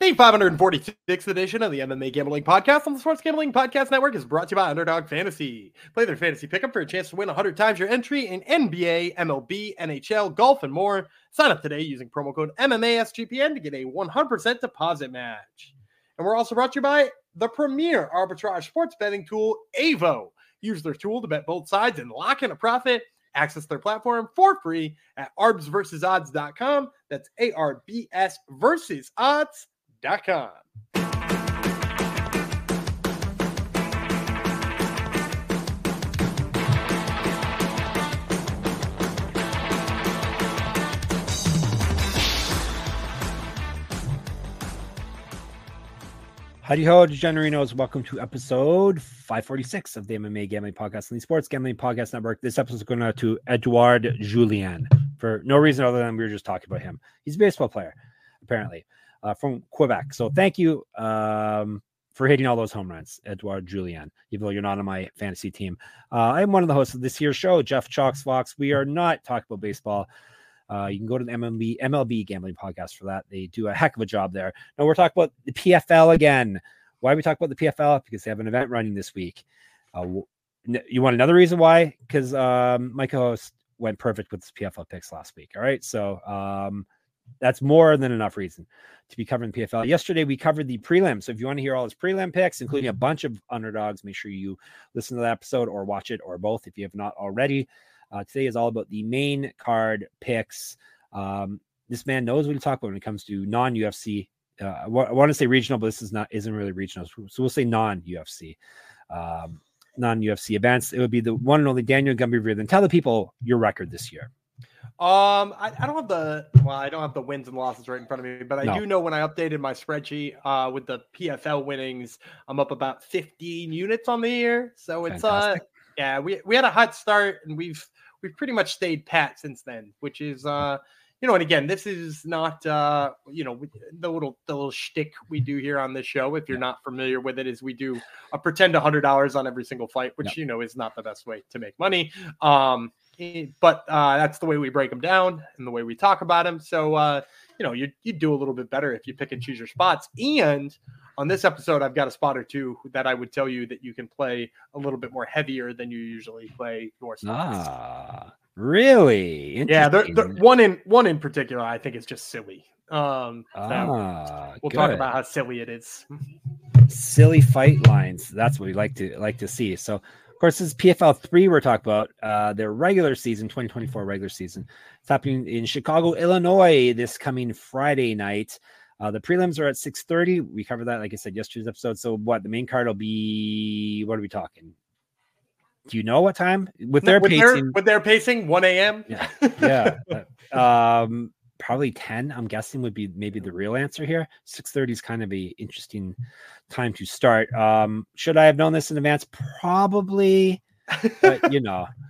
The 546th edition of the MMA Gambling Podcast on the Sports Gambling Podcast Network is brought to you by Underdog Fantasy. Play their fantasy pick'em for a chance to win 100 times your entry in NBA, MLB, NHL, golf, and more. Sign up today using promo code MMASGPN to get a 100% deposit match. And we're also brought to you by the premier arbitrage sports betting tool, Avo. Use their tool to bet both sides and lock in a profit. Access their platform for free at arbsversusodds.com. That's ARBS versus odds.com. Howdy ho, Degenerinos. Welcome to episode 546 of the MMA Gambling Podcast on the Sports Gambling Podcast Network. This episode is going out to Edouard Julien for no reason other than we were just talking about him. He's a baseball player, apparently, from Quebec. So thank you for hitting all those home runs, Edouard Julien, even though you're not on my fantasy team. I'm one of the hosts of this here show, Jeff Chalks Fox. We are not talking about baseball. You can go to the MLB Gambling Podcast for that. They do a heck of a job there. No, we're talking about the PFL again. Why we talk about the PFL? Because they have an event running this week. You want another reason why? Because my co-host went perfect with his PFL picks last week. All right, so that's more than enough reason to be covering the PFL. Yesterday, we covered the prelim. So if you want to hear all his prelim picks, including a bunch of underdogs, make sure you listen to that episode or watch it or both if you have not already. Today is all about the main card picks. This man knows what to talk about when it comes to non-UFC. I want to say regional, but this isn't really regional. So we'll say non-UFC. Non-UFC events. It would be the one and only Daniel Gumby. Then tell the people your record this year. I don't have the wins and losses right in front of me, but I do know when I updated my spreadsheet with the PFL winnings, I'm up about 15 units on the year. So it's Fantastic. we had a hot start and we've pretty much stayed pat since then, which is and again, this is not the little shtick we do here on this show. If you're not familiar with it, is we do a pretend $100 on every single fight, which is not the best way to make money. But that's the way we break them down and the way we talk about them. So you do a little bit better if you pick and choose your spots. And on this episode, I've got a spot or two that I would tell you that you can play a little bit more heavier than you usually play your spots. Really? Yeah, one in particular I think is just silly. We'll talk about how silly it is. Silly fight lines. That's what we like to see. So, of course, this is PFL 3 we're talking about. Their regular season, 2024 regular season. It's happening in Chicago, Illinois this coming Friday night. The prelims are at 6:30. We covered that, like I said, yesterday's episode. So the main card will be, what are we talking? Do you know what time? With their pacing, 1 a.m. Yeah. Probably 10, I'm guessing, would be maybe the real answer here. 6:30 is kind of a interesting time to start. Should I have known this in advance? Probably, but it's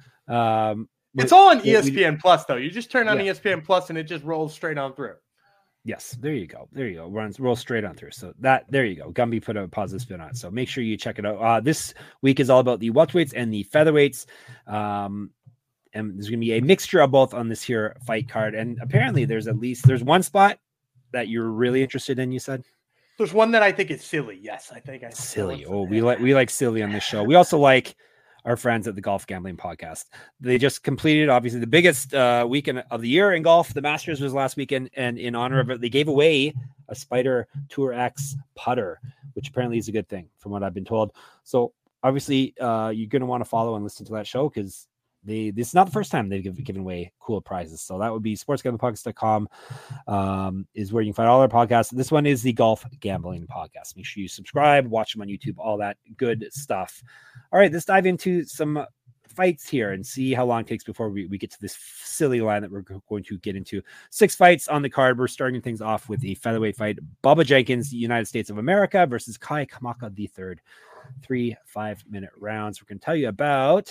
all on ESPN Plus, though. You just turn on ESPN Plus and it just rolls straight on through. Yes, there you go. Roll straight on through. So there you go. Gumby put a positive spin on it. So make sure you check it out. This week is all about the welterweights and the featherweights. And there's going to be a mixture of both on this here fight card. And apparently there's one spot that you're really interested in, you said? There's one that I think is silly. Yes, I think silly. Oh, we like silly on this show. We also like our friends at the Golf Gambling Podcast. They just completed, obviously, the biggest weekend of the year in golf. The Masters was last weekend, and in honor of it, they gave away a Spider Tour X putter, which apparently is a good thing from what I've been told. So obviously, you're going to want to follow and listen to that show because this is not the first time they've given away cool prizes. So that would be sportsgamblingpodcast.com is where you can find all our podcasts. This one is the Golf Gambling Podcast. Make sure you subscribe, watch them on YouTube, all that good stuff. All right, let's dive into some fights here and see how long it takes before we get to this silly line that we're going to get into. 6 fights on the card. We're starting things off with a featherweight fight. Bubba Jenkins, United States of America versus Kai Kamaka III. 3 5-minute rounds. We're going to tell you about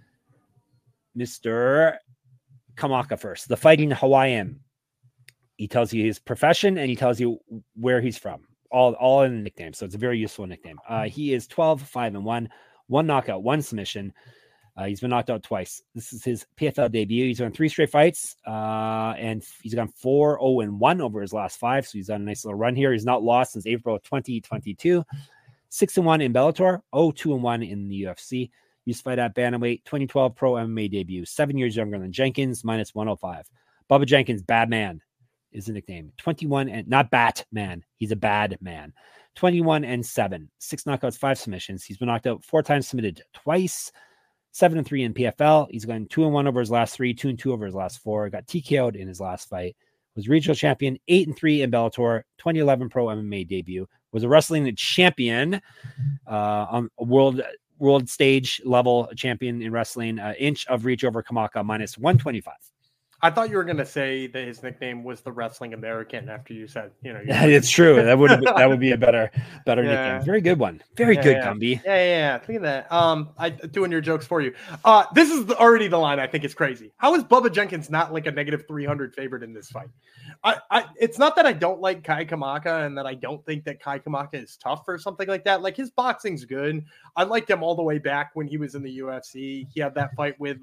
Mr. Kamaka first, the Fighting Hawaiian. He tells you his profession and he tells you where he's from. All in a nickname. So it's a very useful nickname. He is 12-5-1, 1 knockout, 1 submission. He's been knocked out twice. This is his PFL debut. He's won 3 straight fights, and he's gone 4-0-1 over his last 5. So he's on a nice little run here. He's not lost since April of 2022. 6-1 in Bellator, 0-2-1 in the UFC. Used to fight at bantamweight, 2012 pro MMA debut. 7 years younger than Jenkins, minus 105. Bubba Jenkins, bad man, is the nickname. 21 and not Batman. He's a bad man. 21-7, 6 knockouts, 5 submissions. He's been knocked out 4 times, submitted twice. 7-3 in PFL. He's gone 2-1 over his last 3, 2-2 over his last 4. Got TKO'd in his last fight. Was regional champion, 8-3 in Bellator. 2011 pro MMA debut. Was a wrestling champion on a world stage level champion in wrestling. Inch of reach over Kamaka, minus 125. I thought you were going to say that his nickname was the Wrestling American after you said, Yeah, it's true. That would be a better nickname. Very good one. Very good, Gumby. Yeah. Look at that. I doing your jokes for you. This is already the line I think is crazy. How is Bubba Jenkins not like a negative 300 favorite in this fight? It's not that I don't like Kai Kamaka and that I don't think that Kai Kamaka is tough or something like that. Like, his boxing's good. I liked him all the way back when he was in the UFC. He had that fight with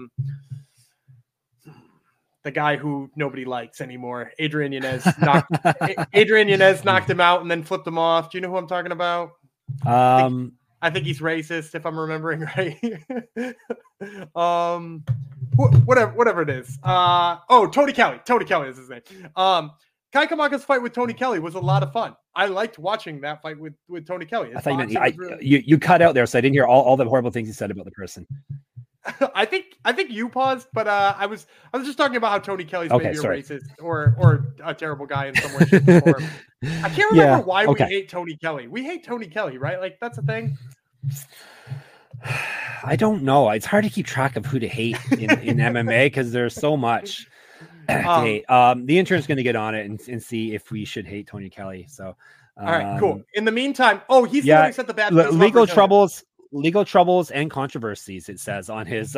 the guy who nobody likes anymore, Adrian Yanez. Adrian Yanez knocked him out and then flipped him off. Do you know who I'm talking about? I think he's racist, if I'm remembering right. Whatever it is. Tony Kelly. Tony Kelly is his name. Kai Kamaka's fight with Tony Kelly was a lot of fun. I liked watching that fight with Tony Kelly. I thought you cut out there, so I didn't hear all the horrible things you said about the person. I think you paused, but I was just talking about how Tony Kelly's maybe a racist or a terrible guy in some way, shape, or form. I can't remember why we hate Tony Kelly. We hate Tony Kelly, right? Like, that's a thing. I don't know. It's hard to keep track of who to hate in MMA because there's so much to hate. The intern's going to get on it and see if we should hate Tony Kelly. So, all right, cool. In the meantime, he's the one who set the bad legal troubles and controversies, it says on his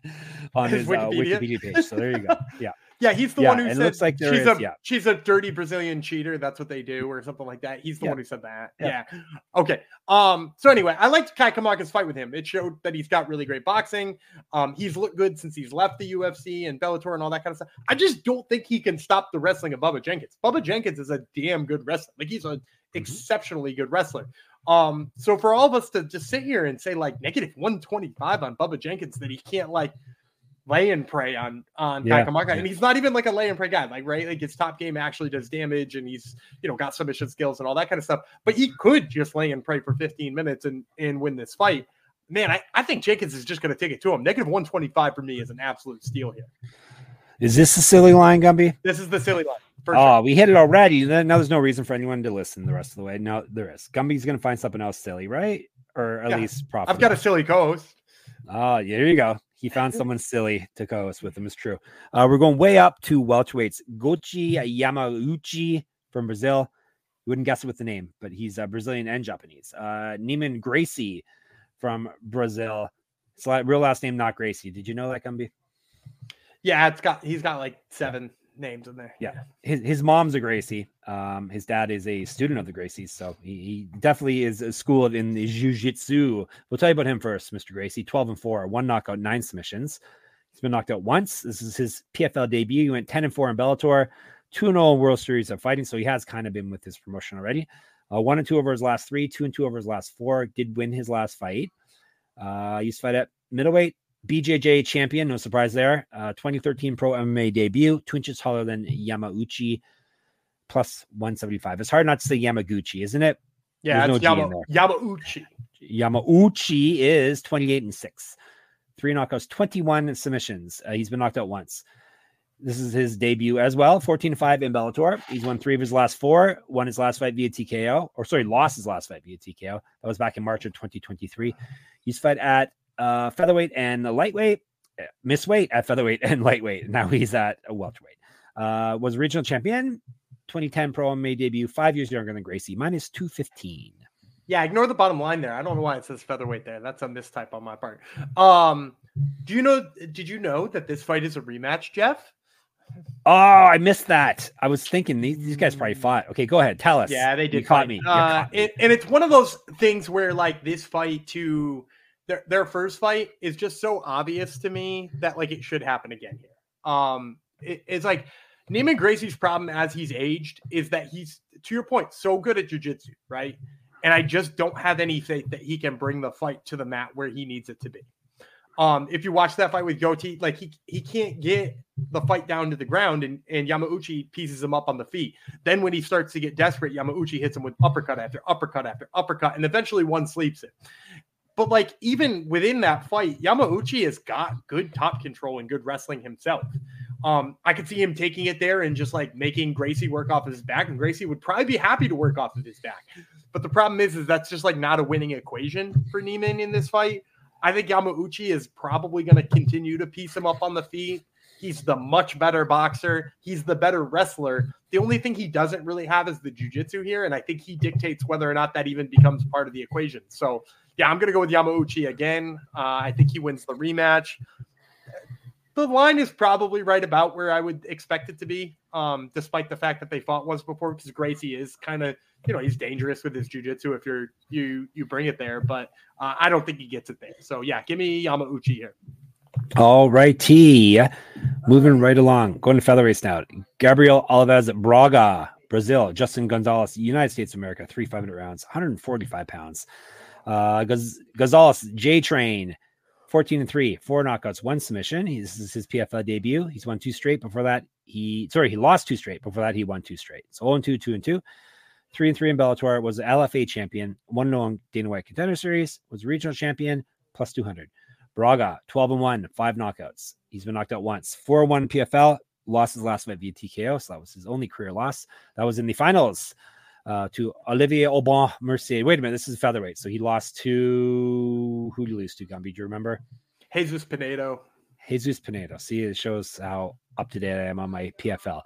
Wikipedia page. So there you go. Yeah, he's the one who said looks like she's a dirty Brazilian cheater. That's what they do, or something like that. He's the one who said that. Yeah. Okay. So anyway, I liked Kai Kamaka's fight with him. It showed that he's got really great boxing. He's looked good since he's left the UFC and Bellator and all that kind of stuff. I just don't think he can stop the wrestling of Bubba Jenkins. Bubba Jenkins is a damn good wrestler. Like, he's an exceptionally good wrestler. So for all of us to just sit here and say like negative 125 on Bubba Jenkins, that he can't like lay and pray on Kai Kamaka, and he's not even like a lay and pray guy, like, right? Like, his top game actually does damage, and he's got submission skills and all that kind of stuff. But he could just lay and pray for 15 minutes and win this fight. Man, I think Jenkins is just going to take it to him. Negative 125 for me is an absolute steal here. Is this the silly line, Gumby? This is the silly line. Sure. We hit it already. Now there's no reason for anyone to listen the rest of the way. No, there is. Gumby's going to find something else silly, right? Or at least profitable. I've got a silly co-host. Oh, there you go. He found someone silly to co-host with him. It's true. We're going way up to welterweights. Goichi Yamauchi from Brazil. You wouldn't guess it with the name, but he's Brazilian and Japanese. Neiman Gracie from Brazil. It's like real last name, not Gracie. Did you know that, Gumby? Yeah, he's got like 7 names in there. Yeah. His mom's a Gracie. His dad is a student of the Gracies, so he definitely is schooled in the jiu-jitsu. We'll tell you about him first, Mr. Gracie. 12-4, 1 knockout, 9 submissions. He's been knocked out once. This is his PFL debut. He went 10-4 in Bellator, 2-0 in World Series of Fighting, so he has kind of been with his promotion already. 1-2 over his last 3, 2-2 over his last 4. Did win his last fight. Used to fight at middleweight. BJJ champion, no surprise there. 2013 pro MMA debut, 2 inches taller than Yamauchi, plus 175. It's hard not to say Yamaguchi, isn't it? Yeah, it's Yamauchi. Yamauchi is 28-6. 3 knockouts, 21 submissions. He's been knocked out once. This is his debut as well. 14-5 in Bellator. He's won 3 of his last 4. Won his last fight via TKO. Lost his last fight via TKO. That was back in March of 2023. He's fought at featherweight and lightweight, missweight at featherweight and lightweight. Now he's at a welterweight. Was regional champion, 2010 pro MMA debut, 5 years younger than Gracie, minus 215. Yeah, ignore the bottom line there. I don't know why it says featherweight there. That's a mistype on my part. Did you know that this fight is a rematch, Jeff? Oh, I missed that. I was thinking these guys probably fought. Okay, go ahead. Tell us. Yeah, they did. You caught me. And it's one of those things where like this fight to their first fight is just so obvious to me that like it should happen again here. It's like Neiman Gracie's problem as he's aged is that he's, to your point, so good at jiu-jitsu, right? And I just don't have any faith that he can bring the fight to the mat where he needs it to be. If you watch that fight with Gotti, like he can't get the fight down to the ground, and Yamauchi pieces him up on the feet. Then when he starts to get desperate, Yamauchi hits him with uppercut after uppercut after uppercut, and eventually one sleeps it. But like even within that fight, Yamauchi has got good top control and good wrestling himself. I could see him taking it there and just like making Gracie work off his back, and Gracie would probably be happy to work off of his back. But the problem is that's just like not a winning equation for Neiman in this fight. I think Yamauchi is probably going to continue to piece him up on the feet. He's the much better boxer. He's the better wrestler. The only thing he doesn't really have is the jiu-jitsu here, and I think he dictates whether or not that even becomes part of the equation. So, yeah, I'm going to go with Yamauchi again. I think he wins the rematch. The line is probably right about where I would expect it to be, despite the fact that they fought once before, because Gracie is kind of, he's dangerous with his jiu-jitsu if you bring it there, but I don't think he gets it there. So, yeah, give me Yamauchi here. All righty. Moving right along. Going to featherweights now. Gabriel Alves Braga, Brazil. Justin Gonzalez, United States of America, 3 500 rounds, 145 pounds. Gonzalez, J-Train, 14-3, 4 knockouts, 1 submission. This is his PFL debut. He's won 2 straight. Before that, he lost 2 straight. Before that, he won 2 straight. So 0-2, 2-2. 3-3 in Bellator, was the LFA champion, 1-0 Dana White Contender Series, was regional champion, plus 200. Braga, 12-1, 5 knockouts. He's been knocked out once. 4-1 PFL, lost his last fight via TKO, so that was his only career loss. That was in the finals to Olivier Aubin Mercier. Wait a minute, this is featherweight. So he lost to, who did he lose to, Gumby? Do you remember? Jesus Pinedo. See, it shows how up to date I am on my PFL.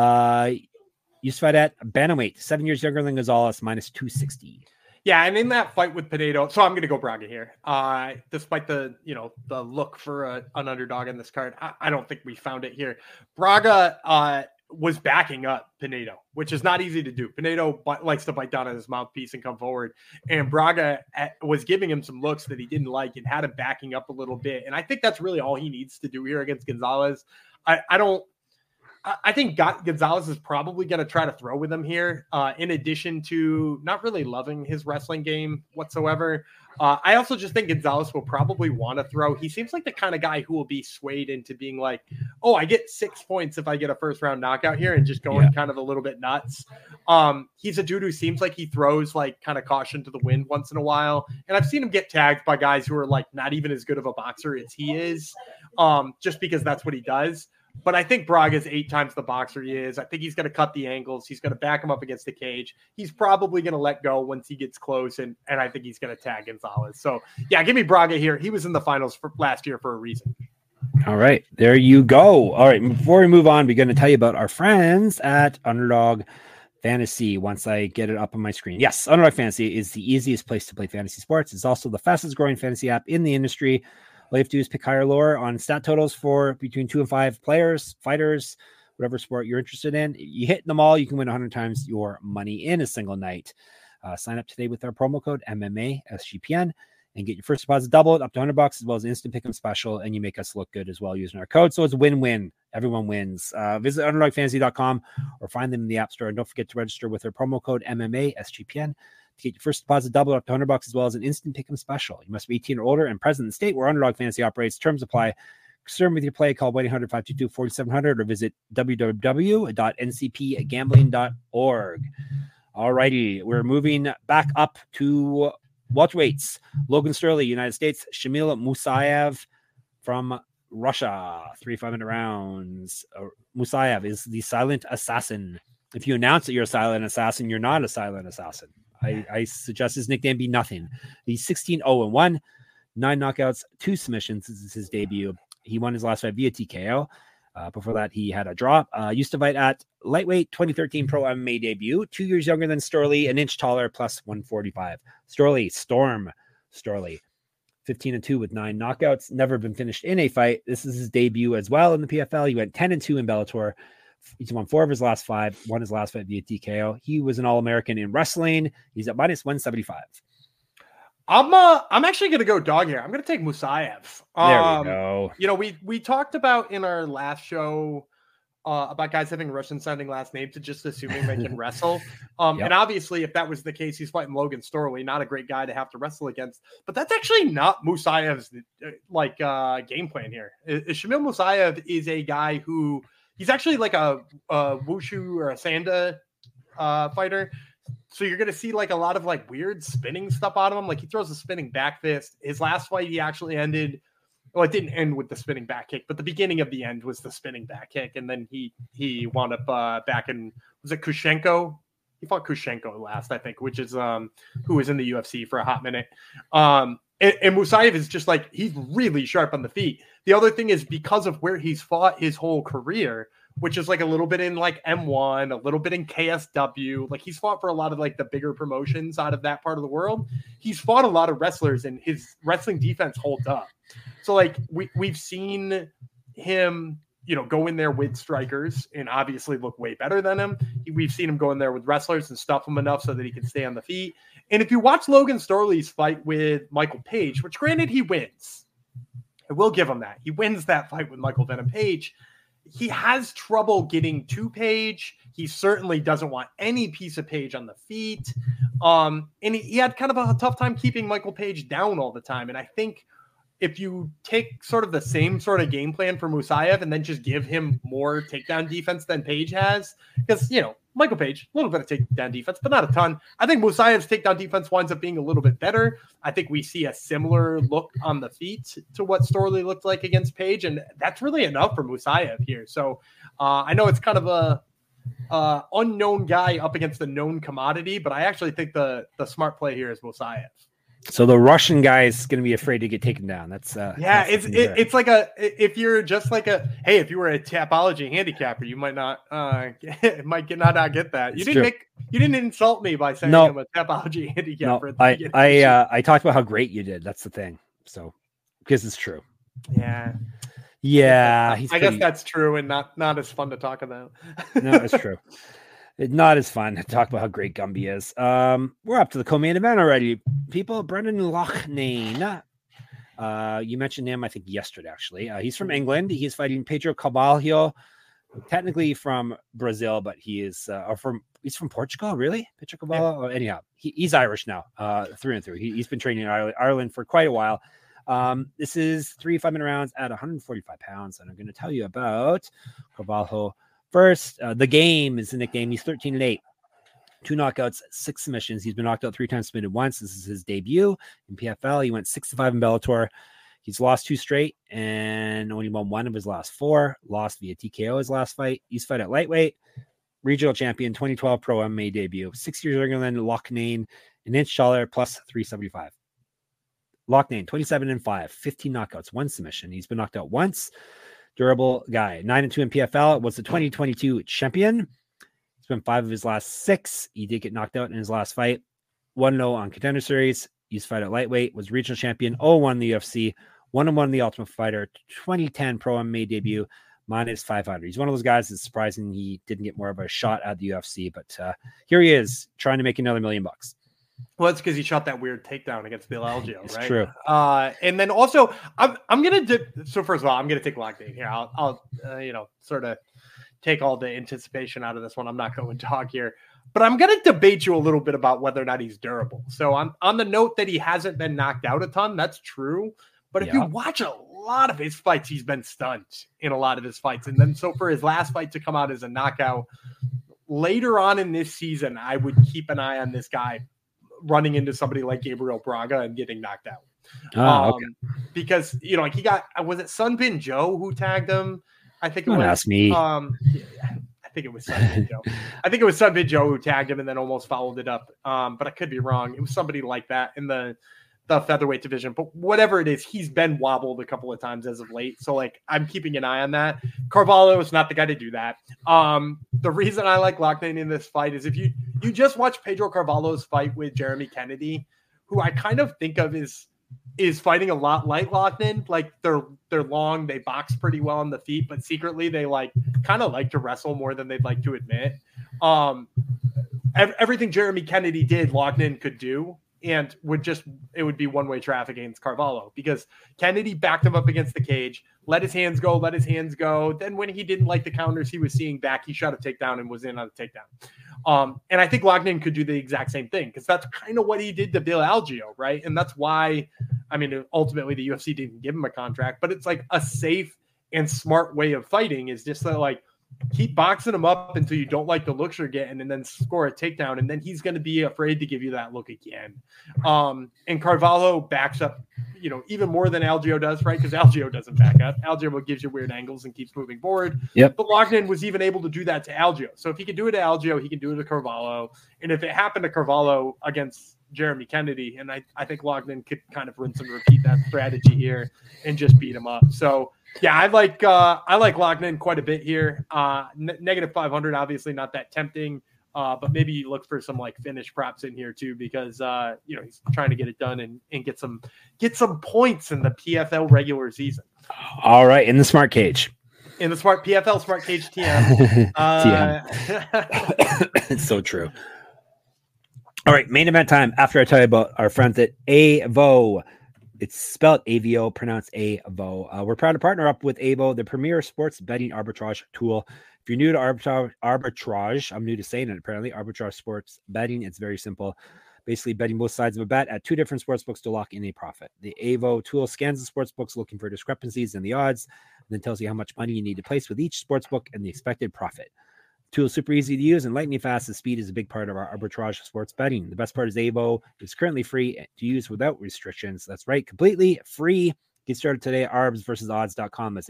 Used to fight at bantamweight, 7 years younger than Gonzalez, minus 260. Yeah, and in that fight with Pinedo, so I'm going to go Braga here. Despite the look for an underdog in this card, I don't think we found it here. Braga was backing up Pinedo, which is not easy to do. Pinedo likes to bite down on his mouthpiece and come forward, and Braga was giving him some looks that he didn't like and had him backing up a little bit. And I think that's really all he needs to do here against Gonzalez. I think Gonzalez is probably going to try to throw with him here, in addition to not really loving his wrestling game whatsoever. I also just think Gonzalez will probably want to throw. He seems like the kind of guy who will be swayed into being like, oh, I get 6 points if I get a first-round knockout here, and just going kind of a little bit nuts. He's a dude who seems like he throws like kind of caution to the wind once in a while. And I've seen him get tagged by guys who are like not even as good of a boxer as he is, just because that's what he does. But I think Braga is 8 times the boxer he is. I think he's going to cut the angles. He's going to back him up against the cage. He's probably going to let go once he gets close, and I think he's going to tag Gonzalez. So, yeah, give me Braga here. He was in the finals for last year for a reason. All right, there you go. All right, before we move on, we're going to tell you about our friends at Underdog Fantasy once I get it up on my screen. Yes, Underdog Fantasy is the easiest place to play fantasy sports. It's also the fastest growing fantasy app in the industry. All you have to do is pick higher or lower on stat totals for between 2 and 5 players, fighters, whatever sport you're interested in. You hit them all, you can win 100 times your money in a single night. Sign up today with our promo code MMA SGPN and get your first deposit doubled up to $100, as well as instant pick'em special, and you make us look good as well using our code. So it's a win-win. Everyone wins. Visit underdogfantasy.com or find them in the App Store, and don't forget to register with our promo code MMA SGPN. To get your first deposit doubled up to $100, as well as an instant pick'em special. You must be 18 or older and present in the state where Underdog Fantasy operates. Terms apply. Concern with your play, call 1-800-522-4700 or visit www.ncpgambling.org. All righty, we're moving back up to welterweights. Logan Sterling, United States. Shamil Musayev from Russia, 3 500 rounds. Musayev is the silent assassin. If you announce that you're a silent assassin, you're not a silent assassin. I suggest his nickname be nothing. He's 16-0-1, 9 knockouts, 2 submissions. This is his debut. He won his last fight via TKO. Before that, he had a draw. Used to fight at lightweight, 2013 pro MMA debut. 2 years younger than Storley, an inch taller, plus 145. Storm Storley, 15-2 with 9 knockouts. Never been finished in a fight. This is his debut as well in the PFL. He went 10-2 in Bellator. He's won 4 of his last 5, won his last fight via TKO. He was an All-American in wrestling. He's at minus 175. I'm actually gonna go dog here. I'm gonna take Musayev. There we go. You know, we talked about in our last show about guys having Russian sounding last names and just assuming they can wrestle. And obviously, if that was the case, he's fighting Logan Storley, not a great guy to have to wrestle against. But that's actually not Musayev's game plan here. Shamil Musayev is a guy who he's actually like a wushu or a sanda fighter. So you're going to see like a lot of like weird spinning stuff out of him. Like he throws a spinning back fist. His last fight, he actually ended. Well, it didn't end with the spinning back kick, but the beginning of the end was the spinning back kick. And then he wound up back in, was it Kushenko? He fought Kushenko last, I think, which is who was in the UFC for a hot minute. And Musayev is just like, he's really sharp on the feet. The other thing is because of where he's fought his whole career, which is like a little bit in like M1, a little bit in KSW. Like he's fought for a lot of like the bigger promotions out of that part of the world. He's fought a lot of wrestlers and his wrestling defense holds up. So like we've seen him, you know, go in there with strikers and obviously look way better than him. We've seen him go in there with wrestlers and stuff him enough so that he can stay on the feet. And if you watch Logan Storley's fight with Michael Page, which granted he wins, I will give him that. He wins that fight with Michael Venom Page. He has trouble getting to Page. He certainly doesn't want any piece of Page on the feet. And he had kind of a tough time keeping Michael Page down all the time. And I think if you take sort of the same sort of game plan for Musayev and then just give him more takedown defense than Page has, because, you know, Michael Page, a little bit of takedown defense, but not a ton. I think Musayev's takedown defense winds up being a little bit better. I think we see a similar look on the feet to what Storley looked like against Page, and that's really enough for Musayev here. So I know it's kind of a unknown guy up against a known commodity, but I actually think the smart play here is Musayev. So the Russian guy is going to be afraid to get taken down. That's it's like if you're just like if you were a Tapology handicapper, you might not not get that. You didn't insult me by saying I'm a Tapology handicapper. No, I talked about how great you did. That's the thing. So because it's true. Yeah. I guess that's true and not as fun to talk about. No, it's true. It's not as fun to talk about how great Gumby is. We're up to the co-main event already. People, Brendan Loughnane. You mentioned him, I think, yesterday, actually. He's from England. He's fighting Pedro Carvalho, technically from Brazil, but he's from Portugal, really? Pedro Carvalho? Yeah. Anyhow, he's Irish now, through and through. He's been training in Ireland for quite a while. This is 3 5-minute rounds at 145 pounds, and I'm going to tell you about Carvalho. First, the game is the nickname. He's 13-8, 2 knockouts, 6 submissions. He's been knocked out 3 times, submitted once. This is his debut in PFL. He went 6-5 in Bellator. He's lost 2 straight and only won 1 of his last 4. Lost via TKO his last fight. He's fight at lightweight, regional champion, 2012 pro MMA debut. 6 years younger than Loughnane, an inch taller, plus 375. Loughnane, 27-5, 15 knockouts, 1 submission. He's been knocked out once. Durable guy, 9-2 in PFL, was the 2022 champion. He's been 5 of his last 6. He did get knocked out in his last fight. 1-0 on Contender Series. He's fight at lightweight, was regional champion, 0-1 in the UFC, 1-1 in the Ultimate Fighter, 2010 Pro MMA debut, minus 500. He's one of those guys that's surprising he didn't get more of a shot at the UFC, but here he is trying to make another $1 million. Well, it's because he shot that weird takedown against Bill Algeo, right? True. And then also, I'm gonna so first of all, I'm gonna take Loughnane here. I'll sort of take all the anticipation out of this one. I'm not going to talk here, but I'm gonna debate you a little bit about whether or not he's durable. So on the note that he hasn't been knocked out a ton, that's true. But if you watch a lot of his fights, he's been stunned in a lot of his fights, and then so for his last fight to come out as a knockout later on in this season, I would keep an eye on this guy running into somebody like Gabriel Braga and getting knocked out. Okay. Because, like he got, was it Sunbin Joe who tagged him? I think it Don't was. ask me. I think it was Sunbin Joe. I think it was Sunbin Joe who tagged him and then almost followed it up. But I could be wrong. It was somebody like that in the featherweight division. But whatever it is, he's been wobbled a couple of times as of late. So I'm keeping an eye on that. Carvalho is not the guy to do that. The reason I like Loughnane in this fight is if you just watch Pedro Carvalho's fight with Jeremy Kennedy, who I kind of think of is fighting a lot like Loughnane. Like they're long, they box pretty well on the feet, but secretly they kind of like to wrestle more than they'd like to admit. Everything Jeremy Kennedy did, Loughnane could do. and it would be one-way traffic against Carvalho because Kennedy backed him up against the cage, let his hands go. Then when he didn't like the counters he was seeing back, he shot a takedown and was in on a takedown. And I think Loughnane could do the exact same thing because that's kind of what he did to Bill Algeo, right? And that's why, I mean, ultimately the UFC didn't give him a contract, but it's like a safe and smart way of fighting is just to like keep boxing him up until you don't like the looks you're getting and then score a takedown. And then he's going to be afraid to give you that look again. And Carvalho backs up, even more than Algeo does, right? Because Algeo doesn't back up. Algeo gives you weird angles and keeps moving forward. Yep. But Loughnane was even able to do that to Algeo. So if he can do it to Algeo, he can do it to Carvalho. And if it happened to Carvalho against Jeremy Kennedy, and I think Loughnane could kind of rinse and repeat that strategy here and just beat him up. So yeah, I like Loughnane quite a bit here. Negative 500, obviously not that tempting, but maybe you look for some like finish props in here too, because he's trying to get it done and get some points in the PFL regular season. All right, in the smart cage. In the PFL smart cage TM. It's so true. All right, main event time. After I tell you about our friends at Avo. It's spelled AVO, pronounced AVO. We're proud to partner up with Avo, the premier sports betting arbitrage tool. If you're new to arbitrage, I'm new to saying it apparently, arbitrage sports betting, it's very simple. Basically betting both sides of a bet at two different sports books to lock in a profit. The Avo tool scans the sports books looking for discrepancies in the odds, and then tells you how much money you need to place with each sports book and the expected profit. Tool is super easy to use and lightning fast. The speed is a big part of our arbitrage sports betting. The best part is Avo is currently free to use without restrictions. That's right, completely free. Get started today at arbsversusodds.com. That's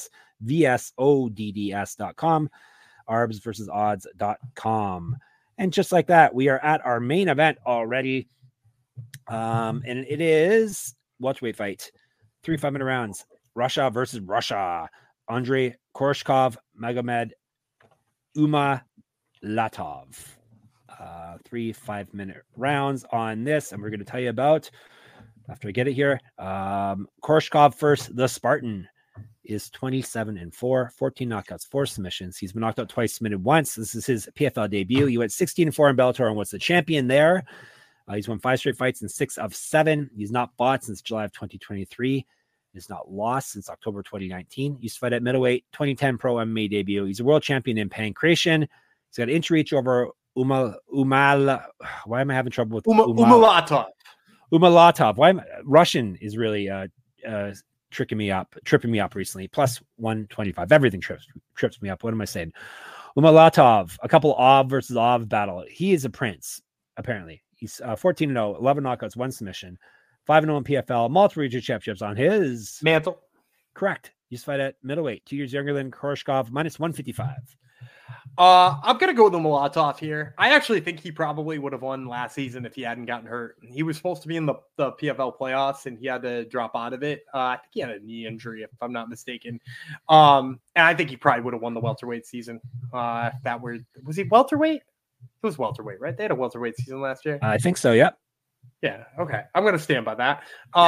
arbsversusodds.com. arbsversusodds.com. And just like that, we are at our main event already. And it is welterweight fight. 3 5-minute rounds. Russia versus Russia. Andrei Koreshkov, Magomed Umalatov. 3 5-minute rounds on this, and we're going to tell you about after I get it here. Koreshkov first. The Spartan is 27-4, 14 knockouts, 4 submissions. He's been knocked out twice, submitted once. This is his PFL debut. He went 16-4 in Bellator and was the champion there. He's won 5 straight fights in 6 of 7. He's not fought since July of 2023. He's not lost since October 2019. He used to fight at middleweight, 2010 pro MMA debut. He's a world champion in pancration. He's got an inch reach over why am I having trouble with Umalatov? Umalatov. Russian is really tripping me up recently. Plus 125. Everything trips me up. What am I saying? Umalatov, a couple Ov versus Ov battle. He is a prince, apparently. He's 14-0, 11 knockouts, 1 submission. 5-0 in PFL, multiple regional championships on his mantle. Correct. He used to fight at middleweight, 2 years younger than Koreshkov, minus 155. I'm going to go with the Molotov here. I actually think he probably would have won last season if he hadn't gotten hurt. He was supposed to be in the PFL playoffs, and he had to drop out of it. I think he had a knee injury, if I'm not mistaken. And I think he probably would have won the welterweight season. Was he welterweight? It was welterweight, right? They had a welterweight season last year. I think so, yep. Yeah, okay. I'm going to stand by that.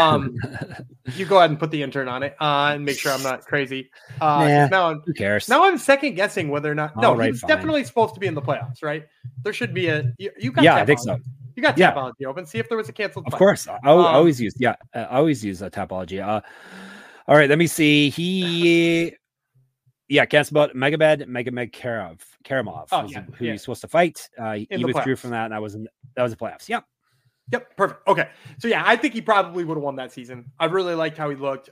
You go ahead and put the intern on it and make sure I'm not crazy. Who cares? Now I'm second guessing whether or not. All he was definitely supposed to be in the playoffs, right? There should be a. You got I think so. You got Tapology open. See if there was a canceled fight. Of course. I always use Tapology. All right, let me see. He canceled about Magomed Karamov, who he's supposed to fight. He withdrew from that, and that was the playoffs. Yep, perfect. Okay. So yeah, I think he probably would have won that season. I really liked how he looked.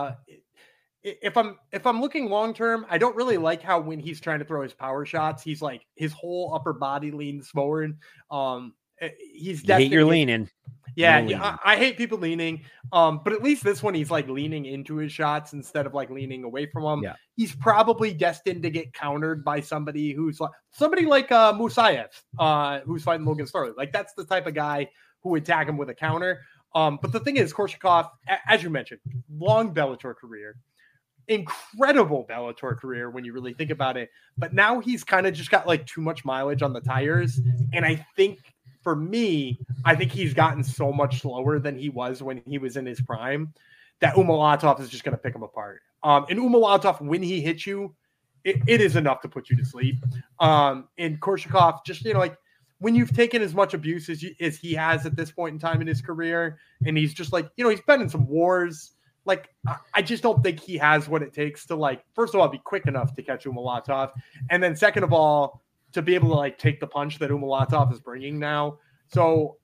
If I'm looking long term, I don't really like how when he's trying to throw his power shots, he's like his whole upper body leans forward. He's you hate your leaning. Yeah, I hate people leaning. But at least this one, he's like leaning into his shots instead of like leaning away from them. Yeah. He's probably destined to get countered by somebody like Musayev, who's fighting Logan Sterling. Like that's the type of guy who would attack him with a counter. But the thing is, Koreshkov, as you mentioned, long Bellator career, incredible Bellator career when you really think about it. But now he's kind of just got like too much mileage on the tires. And I think for me, he's gotten so much slower than he was when he was in his prime that Umalatov is just going to pick him apart. And Umalatov, when he hits you, it is enough to put you to sleep. And Koreshkov, just, when you've taken as much abuse as he has at this point in time in his career, and he's just like, he's been in some wars. Like, I just don't think he has what it takes to, like, first of all, be quick enough to catch Umalatov. And then second of all, to be able to, like, take the punch that Umalatov is bringing now. So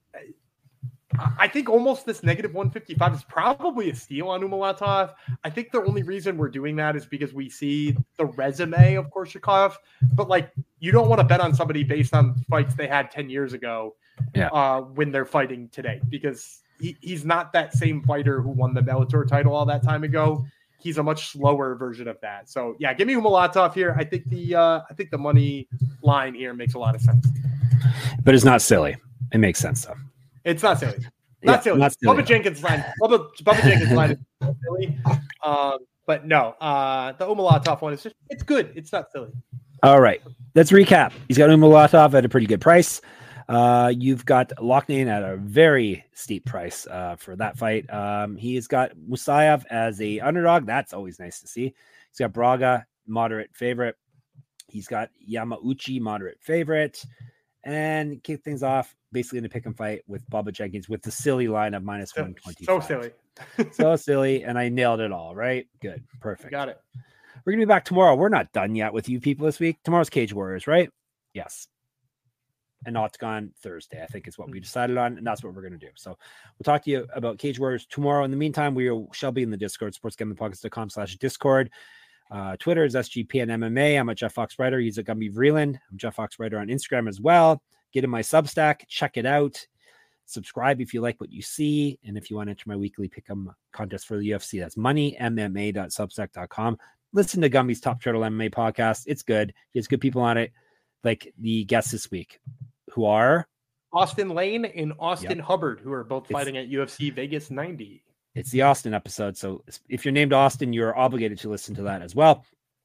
I think almost this negative 155 is probably a steal on Umalatov. I think the only reason we're doing that is because we see the resume of Korshakov. But, like, you don't want to bet on somebody based on fights they had 10 years ago when they're fighting today, because he's not that same fighter who won the Bellator title all that time ago. He's a much slower version of that. So yeah, give me Umalatov here. I think the money line here makes a lot of sense. But it's not silly. It makes sense though. It's not silly. Not silly. Bubba Jenkins line. Bubba Jenkins line is silly. But no, the Umalatov one is it's good. It's not silly. All right. Let's recap. He's got Umalatov at a pretty good price. You've got Loughnane at a very steep price for that fight. He's got Musayev as a underdog. That's always nice to see. He's got Braga, moderate favorite. He's got Yamauchi, moderate favorite. And kick things off basically in a pick and fight with Bubba Jenkins with the silly line of minus 125. So silly. So silly. And I nailed it all, right? Good. Perfect. Got it. We're going to be back tomorrow. We're not done yet with you people this week. Tomorrow's Cage Warriors, right? Yes. And Octagon Thursday, I think is what we decided on. And that's what we're going to do. So we'll talk to you about Cage Warriors tomorrow. In the meantime, we shall be in the Discord, sportsgamblingpockets.com/Discord. Twitter is SGPNMMA. I'm at Jeff Fox Writer. He's at Gumby Vreeland. I'm Jeff Fox Writer on Instagram as well. Get in my Substack. Check it out. Subscribe if you like what you see. And if you want to enter my weekly pick'em contest for the UFC, that's moneymma.substack.com. Listen to Gumby's Top Turtle MMA podcast. It's good. He has good people on it, like the guests this week, who are Austin Lane and Austin Hubbard, who are both fighting at UFC Vegas 90. It's the Austin episode. So if you're named Austin, you're obligated to listen to that as well.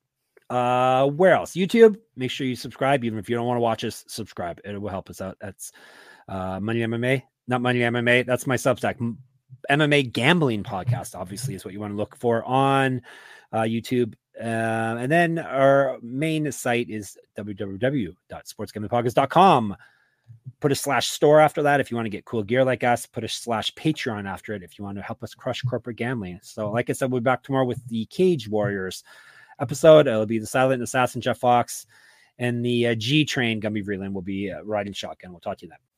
Where else? YouTube. Make sure you subscribe. Even if you don't want to watch us, subscribe. It will help us out. That's Money MMA, not Money MMA. That's my Substack. MMA Gambling Podcast, obviously, is what you want to look for on YouTube. And then our main site is www.sportsgamblingpockets.com. Put a /store after that if you want to get cool gear like us. Put a /Patreon after it if you want to help us crush corporate gambling. So like I said, we'll be back tomorrow with the Cage Warriors episode. It'll be the Silent Assassin, Jeff Fox, and the G Train, Gumby Vreeland, will be riding shotgun. We'll talk to you then.